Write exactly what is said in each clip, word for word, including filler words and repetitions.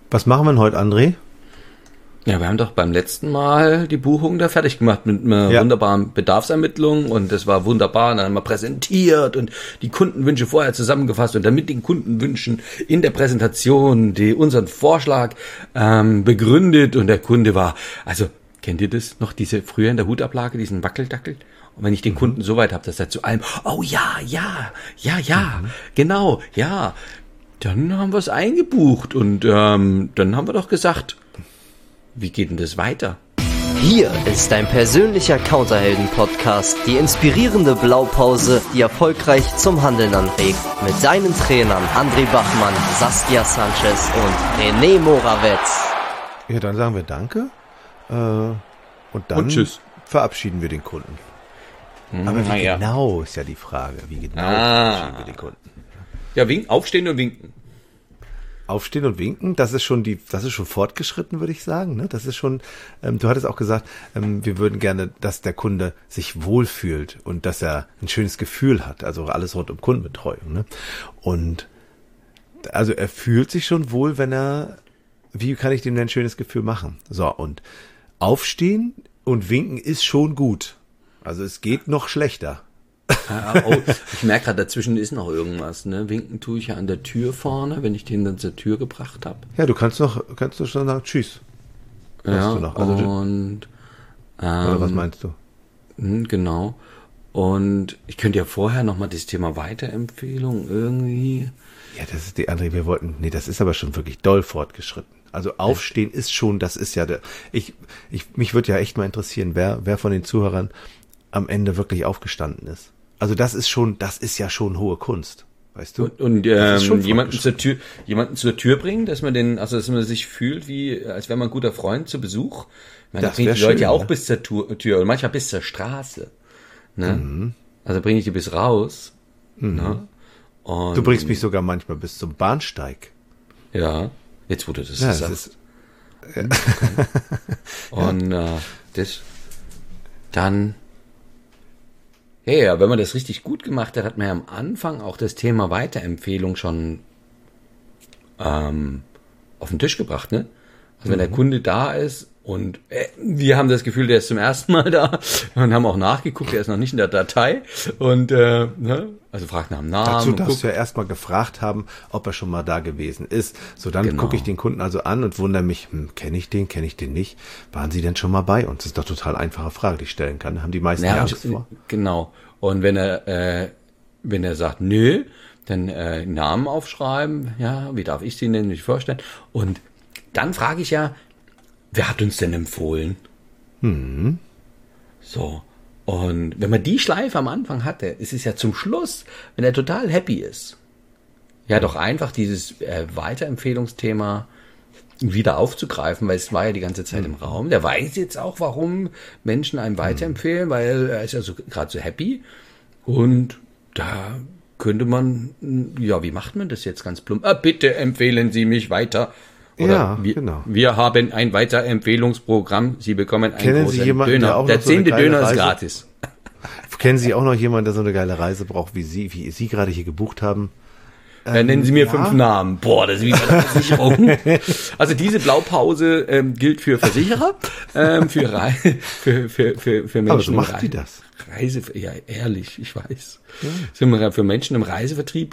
Was machen wir denn heute, André? Ja, wir haben doch beim letzten Mal die Buchung da fertig gemacht mit einer ja. wunderbaren Bedarfsermittlung und das war wunderbar. Und dann haben wir präsentiert und die Kundenwünsche vorher zusammengefasst und dann mit den Kundenwünschen in der Präsentation die unseren Vorschlag ähm, begründet und der Kunde war, also kennt ihr das noch, diese früher in der Hutablage, diesen Wackeldackel? Und wenn ich den Kunden so weit habe, dass er zu allem, oh ja, ja, ja, ja, mhm. genau, ja, dann haben wir es eingebucht und ähm, dann haben wir doch gesagt, wie geht denn das weiter? Hier ist dein persönlicher Counterhelden-Podcast, die inspirierende Blaupause, die erfolgreich zum Handeln anregt. Mit deinen Trainern André Bachmann, Saskia Sanchez und René Morawetz. Ja, dann sagen wir Danke äh, und dann und tschüss. Verabschieden wir den Kunden. Hm, Aber wie ja. genau ist ja die Frage. Wie genau ah. verabschieden wir den Kunden? Ja, wink, aufstehen und winken. Aufstehen und winken, das ist schon die, das ist schon fortgeschritten, würde ich sagen. Ne? Das ist schon, ähm, du hattest auch gesagt, ähm, wir würden gerne, dass der Kunde sich wohlfühlt und dass er ein schönes Gefühl hat. Also alles rund um Kundenbetreuung. Ne? Und also er fühlt sich schon wohl, wenn er, wie kann ich dem denn ein schönes Gefühl machen? So, und aufstehen und winken ist schon gut. Also es geht noch schlechter. Ah, oh, ich merke gerade, dazwischen ist noch irgendwas. Ne? Winken tue ich ja an der Tür vorne, wenn ich den dann zur Tür gebracht habe. Ja, du kannst noch, kannst du schon sagen, tschüss. Ja, du noch. Also und ähm, oder was meinst du? Genau. Und ich könnte ja vorher nochmal das Thema Weiterempfehlung irgendwie. Ja, das ist die andere, wir wollten, nee, das ist aber schon wirklich doll fortgeschritten. Also aufstehen ist schon, das ist ja der, ich, ich, mich würde ja echt mal interessieren, wer, wer von den Zuhörern am Ende wirklich aufgestanden ist. Also das ist schon, das ist ja schon hohe Kunst, weißt du? Und, und ähm, jemanden zur Tür, jemanden zur Tür bringen, dass man den, also dass man sich fühlt, wie als wäre man ein guter Freund zu Besuch. Ich meine, das bringt die Leute ja auch ne? bis zur Tür und manchmal bis zur Straße. Ne? Mhm. Also bringe ich die bis raus. Mhm. Ne? Und du bringst mich sogar manchmal bis zum Bahnsteig. Ja, jetzt wo du das ja, sagst. Das ist, ja. Und äh, das dann. Ja, ja, wenn man das richtig gut gemacht hat, hat man ja am Anfang auch das Thema Weiterempfehlung schon ähm, auf den Tisch gebracht, ne? Also wenn mhm. der Kunde da ist und äh, wir haben das Gefühl, der ist zum ersten Mal da und haben auch nachgeguckt, der ist noch nicht in der Datei und äh, ne? Also fragt nach dem Namen. Dazu darfst du ja erstmal gefragt haben, ob er schon mal da gewesen ist. So, dann genau. gucke ich den Kunden also an und wundere mich, hm, kenne ich den, kenne ich den nicht? Waren Sie denn schon mal bei uns? Das ist doch total einfache Frage, die ich stellen kann. Haben die meisten ja, Angst vor? Genau. Und wenn er, äh, wenn er sagt, nö, dann äh, Namen aufschreiben, ja, wie darf ich Sie denn nicht vorstellen? Und dann frage ich ja, wer hat uns denn empfohlen? Hm. So. Und wenn man die Schleife am Anfang hatte, ist es ja zum Schluss, wenn er total happy ist, ja doch einfach dieses äh, Weiterempfehlungsthema wieder aufzugreifen, weil es war ja die ganze Zeit im Raum. Der weiß jetzt auch, warum Menschen einem weiterempfehlen, weil er ist ja so, gerade so happy. Und da könnte man, ja, wie macht man das jetzt ganz plump? Ah, bitte empfehlen Sie mich weiter. Oder ja, wir, genau. Wir haben ein Weiterempfehlungsprogramm. Sie bekommen einen Kennen großen Sie jemanden, Döner. der auch noch der so eine zehnte geile Döner Reise? ist gratis. Kennen Sie auch noch jemanden, der so eine geile Reise braucht, wie Sie, wie Sie gerade hier gebucht haben? Äh, nennen Sie mir ja. fünf Namen. Boah, das ist wie bei der Versicherung. Also diese Blaupause ähm, gilt für Versicherer, ähm, für, Rei- für, für, für, für Menschen. Aber so macht im die das. Reise, ja, ehrlich, ich weiß. Ja. Sind wir für Menschen im Reisevertrieb.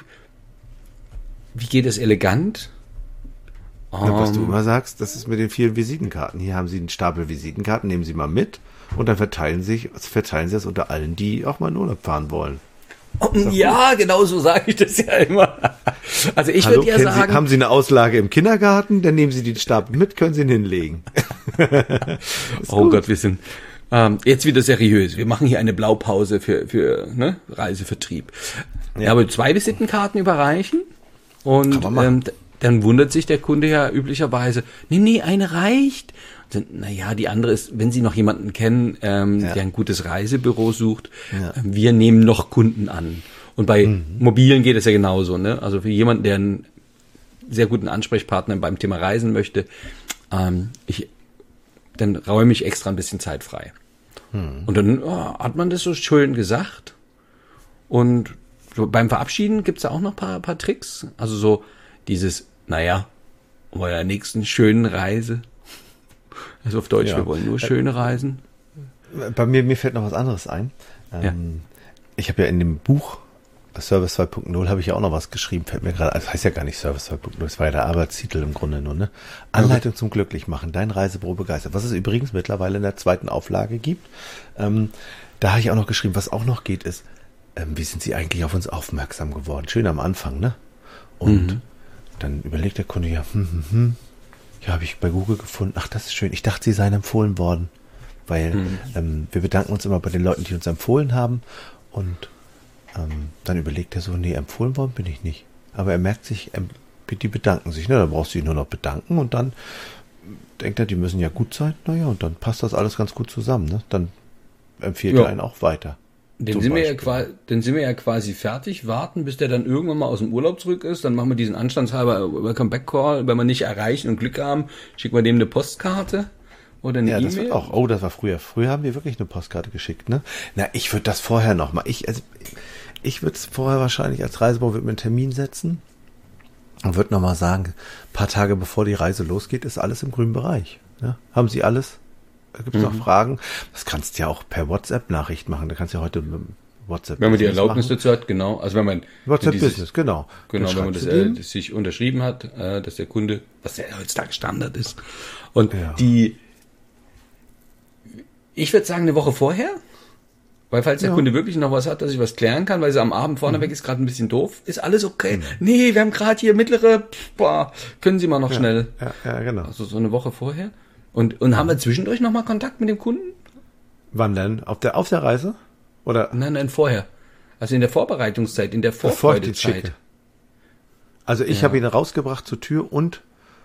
Wie geht es elegant? Ja, was du Um, immer sagst, das ist mit den vielen Visitenkarten. Hier haben Sie einen Stapel Visitenkarten, nehmen Sie mal mit und dann verteilen Sie, verteilen Sie das unter allen, die auch mal in Urlaub fahren wollen. ja, genau so sage ich das ja immer. Also ich Hallo, würde ja kennen sagen... Sie, haben Sie eine Auslage im Kindergarten, dann nehmen Sie den Stapel mit, können Sie ihn hinlegen. Oh gut. Gott, wir sind ähm, jetzt wieder seriös. Wir machen hier eine Blaupause für, für ne, Reisevertrieb. Ja. Ja, aber zwei Visitenkarten überreichen und ähm, dann wundert sich der Kunde ja üblicherweise, nee, nee, eine reicht. Naja, die andere ist, wenn Sie noch jemanden kennen, ähm, ja. der ein gutes Reisebüro sucht, Ja. äh, wir nehmen noch Kunden an. Und bei mhm. Mobilen geht es ja genauso, ne? Also für jemanden, der einen sehr guten Ansprechpartner beim Thema Reisen möchte, ähm, ich, dann räume ich extra ein bisschen Zeit frei. Mhm. Und dann oh, hat man das so schön gesagt. Und so beim Verabschieden gibt's da auch noch ein paar, paar Tricks. Also so dieses, naja, bei der nächsten schönen Reise. Also auf Deutsch, ja. Wir wollen nur schöne Reisen. Bei mir, mir fällt noch was anderes ein. Ähm, ja. Ich habe ja in dem Buch Service zwei Punkt null habe ich ja auch noch was geschrieben, fällt mir gerade, also heißt ja gar nicht Service zwei Punkt null, das war ja der Arbeitstitel im Grunde nur, ne? Anleitung okay. zum Glücklichmachen, dein Reisebüro begeistert, was es übrigens mittlerweile in der zweiten Auflage gibt. Ähm, da habe ich auch noch geschrieben, was auch noch geht, ist, ähm, wie sind Sie eigentlich auf uns aufmerksam geworden? Schön am Anfang, ne? Und mhm. dann überlegt der Kunde, ja, hm, hm, hm, ja, habe ich bei Google gefunden, ach, das ist schön, ich dachte, Sie seien empfohlen worden, weil mhm. ähm, wir bedanken uns immer bei den Leuten, die uns empfohlen haben und Ähm, dann überlegt er so, nee, empfohlen worden bin ich nicht. Aber er merkt sich, ähm, die bedanken sich. Ne? Da brauchst du dich nur noch bedanken und dann denkt er, die müssen ja gut sein. Naja, und dann passt das alles ganz gut zusammen. Ne? Dann empfiehlt ja. er einen auch weiter. Dann sind, wir ja quasi, dann sind wir ja quasi fertig, warten, bis der dann irgendwann mal aus dem Urlaub zurück ist. Dann machen wir diesen anstandshalber Welcome Back Call. Wenn wir nicht erreichen und Glück haben, schicken wir dem eine Postkarte. Oder eine ja, E-Mail? Das wird auch. Oh, das war früher. Früher haben wir wirklich eine Postkarte geschickt, ne? Na, ich würde das vorher noch mal. Ich, also, ich würde es vorher wahrscheinlich als Reisebüro würde mir einen Termin setzen und würde noch mal sagen, ein paar Tage bevor die Reise losgeht, ist alles im grünen Bereich. Ne? Haben Sie alles? Gibt es mhm. noch Fragen? Das kannst du ja auch per WhatsApp-Nachricht machen. Da kannst du ja heute WhatsApp. Wenn man die Erlaubnis dazu hat, genau. Also wenn man WhatsApp dieses, Business, genau. Genau, wenn man das, äh, das sich unterschrieben hat, äh, dass der Kunde, was ja heutzutage Standard ist. Und ja. die Ich würde sagen, eine Woche vorher, weil falls der ja. Kunde wirklich noch was hat, dass ich was klären kann, weil sie am Abend vorneweg mhm. ist gerade ein bisschen doof, ist alles okay. Mhm. Nee, wir haben gerade hier mittlere, boah, können Sie mal noch ja. schnell. Ja, ja, genau. Also so eine Woche vorher. Und, und mhm. haben wir zwischendurch nochmal Kontakt mit dem Kunden? Wann denn? Auf der, auf der Reise? Oder? Nein, nein, vorher. Also in der Vorbereitungszeit, in der Vorfreudezeit. Also ich ja. habe ihn rausgebracht zur Tür und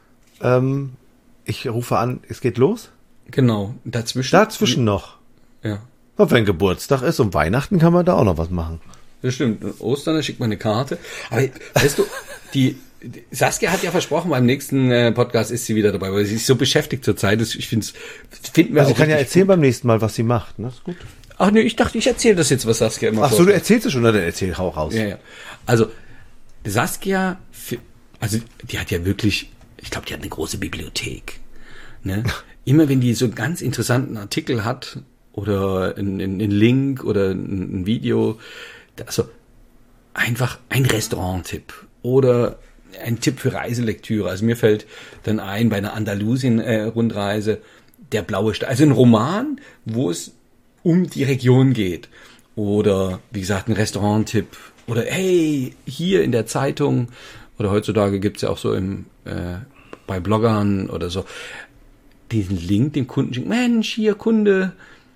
ähm, ich rufe an, es geht los? Genau, dazwischen. Dazwischen noch. Ja. Und wenn Geburtstag ist und Weihnachten kann man da auch noch was machen. Das stimmt. Und Ostern, da schickt man eine Karte. Aber weißt du, die, die Saskia hat ja versprochen, beim nächsten äh, Podcast ist sie wieder dabei, weil sie ist so beschäftigt zurzeit. Ich finde es, finden wir also auch. Sie kann ja erzählen gut. Beim nächsten Mal, was sie macht. Ne? Ist gut. Ach nee, ich dachte, ich erzähle das jetzt, was Saskia immer Ach so, du erzählst es schon, oder? Dann erzähl, hau raus. Ja, ja. Also, Saskia, also die hat ja wirklich, ich glaube, die hat eine große Bibliothek. Ne? Immer wenn die so einen ganz interessanten Artikel hat oder einen, einen Link oder ein, ein Video, also einfach ein Restaurant-Tipp oder ein Tipp für Reiselektüre. Also mir fällt dann ein bei einer Andalusien-Rundreise äh, der blaue Stein, also ein Roman, wo es um die Region geht oder wie gesagt ein Restaurant-Tipp oder hey, hier in der Zeitung oder heutzutage gibt's ja auch so im äh, bei Bloggern oder so diesen Link dem Kunden schicken. Mensch, hier Kunde,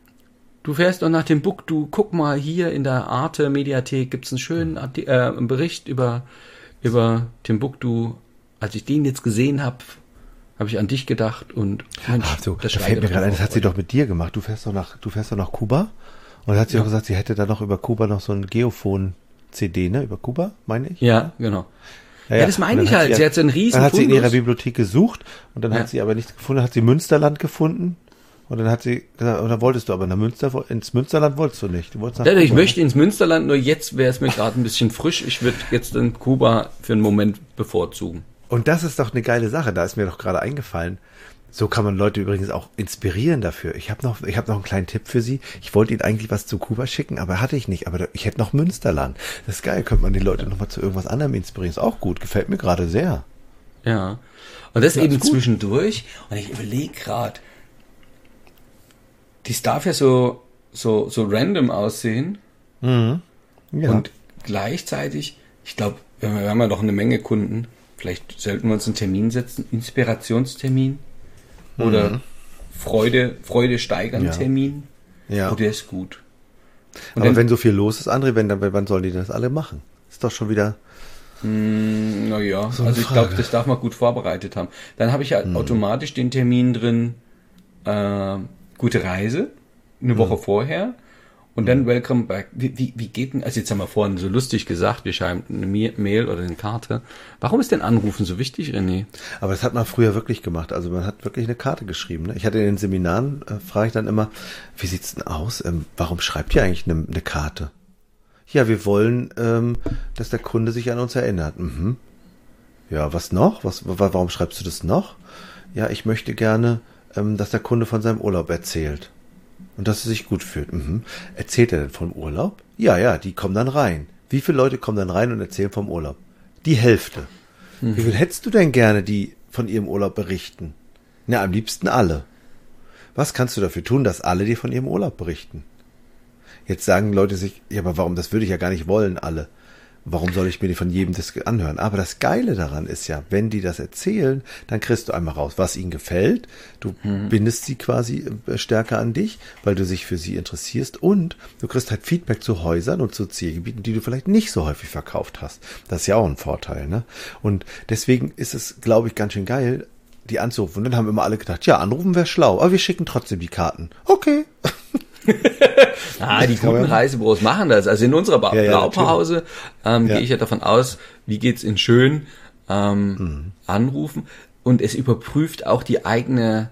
du fährst doch nach Timbuktu, guck mal, hier in der Arte-Mediathek gibt's einen schönen Arti- äh, einen Bericht über, über Timbuktu. Als ich den jetzt gesehen habe, habe ich an dich gedacht und Mensch, Ach so, das fällt mir gerade ein, das hat sie doch mit dir gemacht. Du fährst doch nach, du fährst doch nach Kuba und hat sie ja. auch gesagt, sie hätte da noch über Kuba noch so ein Geophon-C D, ne? Über Kuba, meine ich? Ja, genau. Ja, ja, das meine ich halt. Sie, sie hat so einen riesen Dann hat Fundus. sie in ihrer Bibliothek gesucht und dann ja. hat sie aber nichts gefunden. Hat sie Münsterland gefunden und dann hat sie gesagt, oder wolltest du aber nach Münster, ins Münsterland wolltest du nicht. Du wolltest nach ja, Kuba, ich möchte ins Münsterland, nur jetzt wäre es mir gerade ein bisschen frisch. Ich würde jetzt in Kuba für einen Moment bevorzugen. Und das ist doch eine geile Sache. Da ist mir doch gerade eingefallen. So kann man Leute übrigens auch inspirieren dafür. Ich habe noch, ich habe noch einen kleinen Tipp für Sie. Ich wollte Ihnen eigentlich was zu Kuba schicken, aber hatte ich nicht. Aber ich hätte noch Münsterland. Das ist geil. Könnte man die Leute nochmal zu irgendwas anderem inspirieren. Ist auch gut. Gefällt mir gerade sehr. Ja. Und das ja, eben zwischendurch. Und ich überlege gerade, dies darf ja so, so, so random aussehen. Mhm. Ja. Und gleichzeitig, ich glaube, wir haben ja noch eine Menge Kunden. Vielleicht sollten wir uns einen Termin setzen, Inspirationstermin oder mhm. Freude, Freude steigern ja. Termin. Ja. Oh, der ist gut. Und aber dann, wenn so viel los ist, André, wenn, dann, wann sollen die das alle machen? Ist doch schon wieder. Mh, naja, so also ich glaube, das darf man gut vorbereitet haben. Dann habe ich ja mhm. automatisch den Termin drin, äh, gute Reise, eine Woche mhm. vorher. Und dann Welcome Back. Wie, wie, wie geht denn, also jetzt haben wir vorhin so lustig gesagt, wir schreiben eine Mail oder eine Karte. Warum ist denn Anrufen so wichtig, René? Aber das hat man früher wirklich gemacht. Also man hat wirklich eine Karte geschrieben. Ne? Ich hatte in den Seminaren, äh, frage ich dann immer, wie sieht's denn aus? Ähm, warum schreibt ihr eigentlich eine, eine Karte? Ja, wir wollen, ähm, dass der Kunde sich an uns erinnert. Mhm. Ja, was noch? Was, warum schreibst du das noch? Ja, ich möchte gerne, ähm, dass der Kunde von seinem Urlaub erzählt. Und dass er sich gut fühlt. Mhm. Erzählt er denn vom Urlaub? Ja, ja, die kommen dann rein. Wie viele Leute kommen dann rein und erzählen vom Urlaub? Die Hälfte. Mhm. Wie viel hättest du denn gerne, die von ihrem Urlaub berichten? Na, am liebsten alle. Was kannst du dafür tun, dass alle dir von ihrem Urlaub berichten? Jetzt sagen Leute sich, ja, aber warum, das würde ich ja gar nicht wollen, alle. Warum soll ich mir die von jedem das anhören? Aber das Geile daran ist ja, wenn die das erzählen, dann kriegst du einmal raus, was ihnen gefällt. Du hm. bindest sie quasi stärker an dich, weil du dich für sie interessierst. Und du kriegst halt Feedback zu Häusern und zu Zielgebieten, die du vielleicht nicht so häufig verkauft hast. Das ist ja auch ein Vorteil, ne? Und deswegen ist es, glaube ich, ganz schön geil, die anzurufen. Und dann haben immer alle gedacht, ja, anrufen wäre schlau, aber wir schicken trotzdem die Karten. Okay. ah, die guten Reisebüros machen das. Also in unserer ba- ja, ja, Blaupause ähm, ja. gehe ich ja davon aus, wie geht's in schön ähm, mhm. anrufen, und es überprüft auch die eigene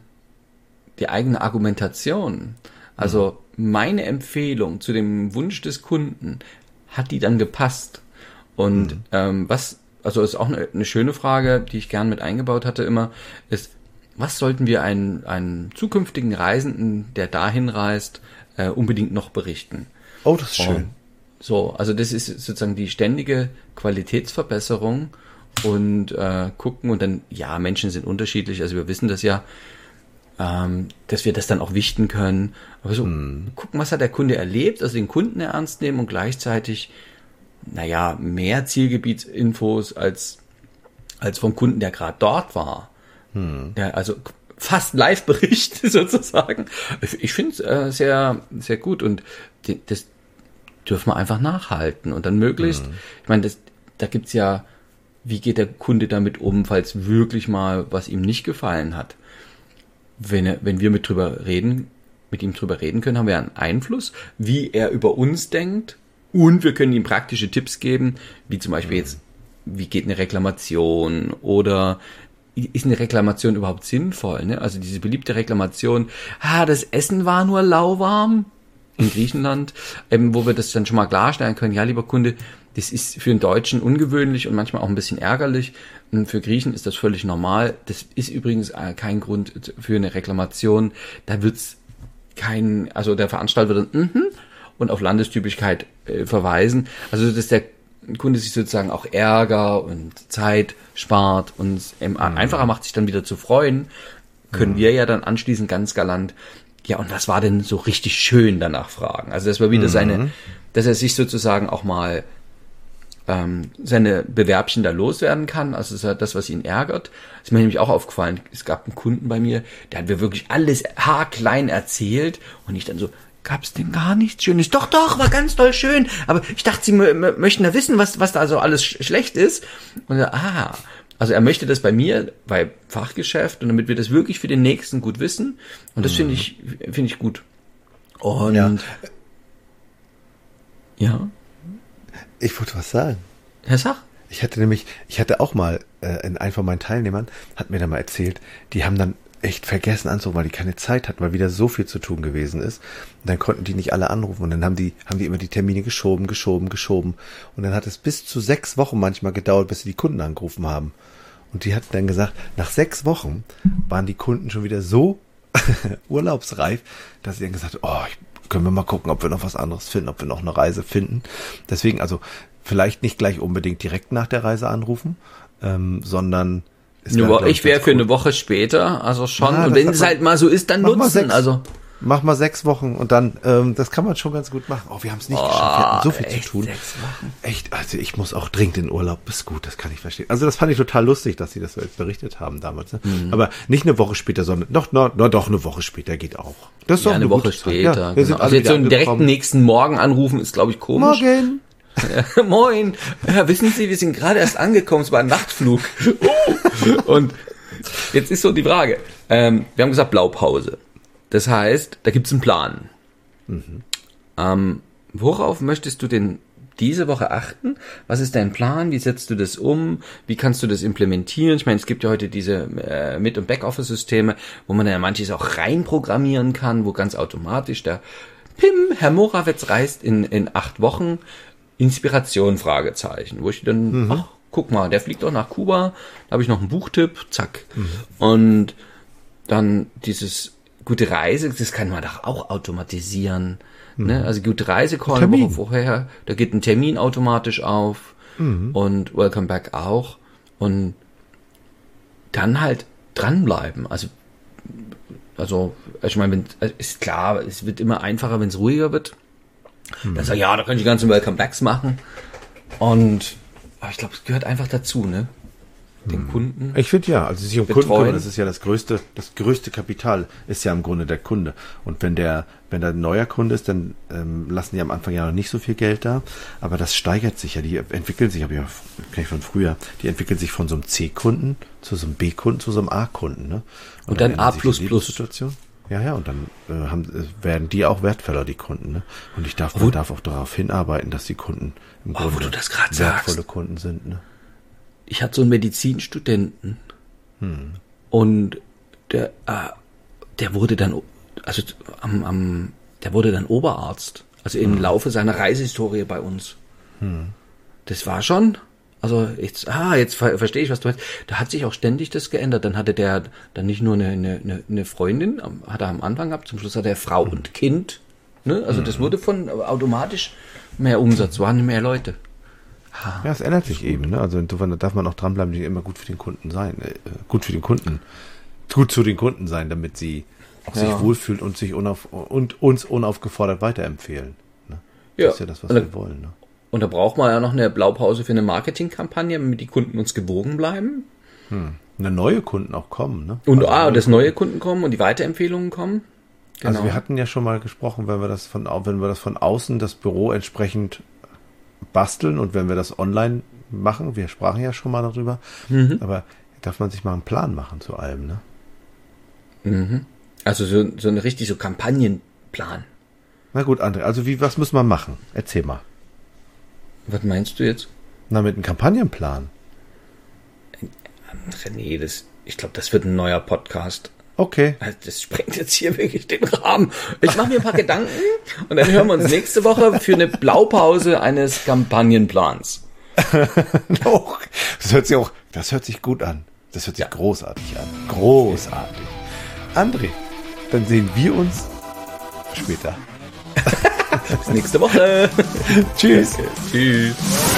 die eigene Argumentation. Also mhm. meine Empfehlung zu dem Wunsch des Kunden, hat die dann gepasst? Und mhm. ähm, was, also ist auch eine, eine schöne Frage, die ich gern mit eingebaut hatte immer, ist, was sollten wir einen, einen zukünftigen Reisenden, der dahin reist, äh, unbedingt noch berichten? Oh, das ist schön. Und so, also das ist sozusagen die ständige Qualitätsverbesserung und äh, gucken und dann, ja, Menschen sind unterschiedlich, also wir wissen das ja, ähm, dass wir das dann auch wichten können. Aber so, hm. gucken, was hat der Kunde erlebt, also den Kunden ernst nehmen und gleichzeitig, naja, mehr Zielgebietsinfos als, als vom Kunden, der gerade dort war. Hm. Ja, also fast Live-Bericht sozusagen. Ich finde es äh, sehr, sehr gut, und die, das dürfen wir einfach nachhalten und dann möglichst, hm. ich meine, das, da gibt's ja, wie geht der Kunde damit um, falls wirklich mal was ihm nicht gefallen hat. Wenn, er, wenn wir mit drüber reden, mit ihm drüber reden können, haben wir einen Einfluss, wie er über uns denkt, und wir können ihm praktische Tipps geben, wie zum Beispiel hm. jetzt, wie geht eine Reklamation, oder ist eine Reklamation überhaupt sinnvoll? Ne? Also diese beliebte Reklamation, ah, das Essen war nur lauwarm in Griechenland, ähm, wo wir das dann schon mal klarstellen können, ja, lieber Kunde, das ist für einen Deutschen ungewöhnlich und manchmal auch ein bisschen ärgerlich. Und für Griechen ist das völlig normal. Das ist übrigens kein Grund für eine Reklamation. Da wird's kein, also der Veranstalter wird dann mhm, und auf Landestypigkeit äh, verweisen. Also dass der Kunde sich sozusagen auch Ärger und Zeit spart und ähm, mhm. einfacher macht, sich dann wieder zu freuen, können mhm. wir ja dann anschließend ganz galant, ja, und was war denn so richtig schön, danach fragen. Also das war wieder mhm. seine, dass er sich sozusagen auch mal ähm, seine Bewerbchen da loswerden kann. Also das ist ja das, was ihn ärgert. Das ist mir nämlich auch aufgefallen. Es gab einen Kunden bei mir, der hat mir wirklich alles haarklein erzählt und ich dann so, gab's denn gar nichts Schönes? Doch, doch, war ganz toll schön. Aber ich dachte, Sie m- m- möchten da wissen, was, was da so alles sch- schlecht ist. Und er, ah, also er möchte das bei mir, bei Fachgeschäft, und damit wir das wirklich für den Nächsten gut wissen. Und das mhm. finde ich, finde ich gut. Und ja. ja. Ich wollte was sagen. Herr Sach? Ich hatte nämlich, ich hatte auch mal, äh, in einem von meinen Teilnehmern, hat mir da mal erzählt, die haben dann echt vergessen anzurufen, weil die keine Zeit hatten, weil wieder so viel zu tun gewesen ist. Und dann konnten die nicht alle anrufen. Und dann haben die, haben die immer die Termine geschoben, geschoben, geschoben. Und dann hat es bis zu sechs Wochen manchmal gedauert, bis sie die Kunden angerufen haben. Und die hatten dann gesagt, nach sechs Wochen waren die Kunden schon wieder so urlaubsreif, dass sie dann gesagt haben, oh, ich, können wir mal gucken, ob wir noch was anderes finden, ob wir noch eine Reise finden. Deswegen, also vielleicht nicht gleich unbedingt direkt nach der Reise anrufen, ähm, sondern Wär, Nur, ich wäre für cool. eine Woche später, also schon. Ja, und wenn es halt mal so ist, dann nutzen. Sechs, also mach mal sechs Wochen und dann, ähm, das kann man schon ganz gut machen. Oh, wir haben es nicht oh, geschafft, wir hatten so viel echt, zu tun. Sechs Wochen. Echt, also ich muss auch dringend in Urlaub. Ist gut, das kann ich verstehen. Also das fand ich total lustig, dass sie das so jetzt berichtet haben damals. Ne? Mhm. Aber nicht eine Woche später, sondern noch, noch, noch doch eine Woche später geht auch. Das ist ja, doch eine, eine Woche später. Ja, wir genau. Also jetzt so einen direkten nächsten Morgen anrufen ist, glaube ich, komisch. Morgen. Ja, moin. Ja, wissen Sie, wir sind gerade erst angekommen, es war ein Nachtflug. Und jetzt ist so die Frage. Ähm, wir haben gesagt Blaupause. Das heißt, da gibt's einen Plan. Mhm. Ähm, worauf möchtest du denn diese Woche achten? Was ist dein Plan? Wie setzt du das um? Wie kannst du das implementieren? Ich meine, es gibt ja heute diese äh, Mid- und Backoffice-Systeme, wo man ja manches auch reinprogrammieren kann, wo ganz automatisch der Pim, Herr Morawetz reist in, in acht Wochen. Inspiration, Fragezeichen. Wo ich dann, mhm. ach, guck mal, der fliegt auch nach Kuba, da habe ich noch einen Buchtipp, zack. Mhm. Und dann dieses gute Reise, das kann man doch auch automatisieren. Mhm. Ne? Also gute Reise-Call eine Woche vorher, da geht ein Termin automatisch auf mhm. und Welcome Back auch. Und dann halt dranbleiben. Also, also ich meine, ist klar, es wird immer einfacher, wenn es ruhiger wird. Mhm. Dann sag ich, ja, da kann ich die ganzen Welcome Backs machen. Und aber ich glaube, es gehört einfach dazu, ne? Den Kunden. Ich finde ja, also sich um Kunden kümmern, das ist ja das größte, das größte Kapital ist ja im Grunde der Kunde. Und wenn der, wenn da ein neuer Kunde ist, dann ähm, lassen die am Anfang ja noch nicht so viel Geld da, aber das steigert sich ja, die entwickeln sich, habe ich ja, kenn ich von früher, die entwickeln sich von so einem C-Kunden zu so einem B-Kunden zu so einem A-Kunden, ne? Und, und dann, dann A plus plus. Situation. Ja, ja, und dann äh, haben, äh, werden die auch wertvoller, die Kunden, ne? Und ich darf, man darf auch darauf hinarbeiten, dass die Kunden im oh, Grunde wo du das gerade wertvolle sagst. Kunden sind, ne? Ich hatte so einen Medizinstudenten hm. und der, äh, der wurde dann, also am, am, der wurde dann Oberarzt, also im hm. Laufe seiner Reisehistorie bei uns. Hm. Das war schon, also jetzt, ah, jetzt ver- verstehe ich, was du meinst. Da hat sich auch ständig das geändert. Dann hatte der dann nicht nur eine, eine, eine Freundin, hat er am Anfang gehabt, zum Schluss hat er Frau hm. und Kind. Ne? Also hm. das wurde von automatisch mehr Umsatz, waren mehr Leute. Ja, es ändert sich eben, ne? Also insofern darf man auch dranbleiben, die immer gut für den Kunden sein, äh, gut für den Kunden, gut zu den Kunden sein, damit sie auch ja. sich wohlfühlen und sich unauf, und uns unaufgefordert weiterempfehlen. Ne? Ja. Das ist ja das, was und, wir wollen. Ne? Und da braucht man ja noch eine Blaupause für eine Marketingkampagne, damit die Kunden uns gewogen bleiben. Hm. Eine neue Kunden auch kommen, ne? Und also ah, dass neue Kunden kommen und die Weiterempfehlungen kommen. Genau. Also wir hatten ja schon mal gesprochen, wenn wir das von, wenn wir das von außen das Büro entsprechend basteln und wenn wir das online machen, wir sprachen ja schon mal darüber, mhm. aber darf man sich mal einen Plan machen zu allem, ne? Mhm. Also so, so eine richtig so Kampagnenplan. Na gut, André, also wie, was muss man machen? Erzähl mal. Was meinst du jetzt? Na, mit einem Kampagnenplan. Nee, das, ich glaube, das wird ein neuer Podcast. Okay. Das sprengt jetzt hier wirklich den Rahmen. Ich mache mir ein paar Gedanken und dann hören wir uns nächste Woche für eine Blaupause eines Kampagnenplans. Das hört sich auch, das hört sich gut an. Das hört sich ja. großartig an. Großartig. André, dann sehen wir uns später. Bis nächste Woche. Tschüss. Okay, tschüss.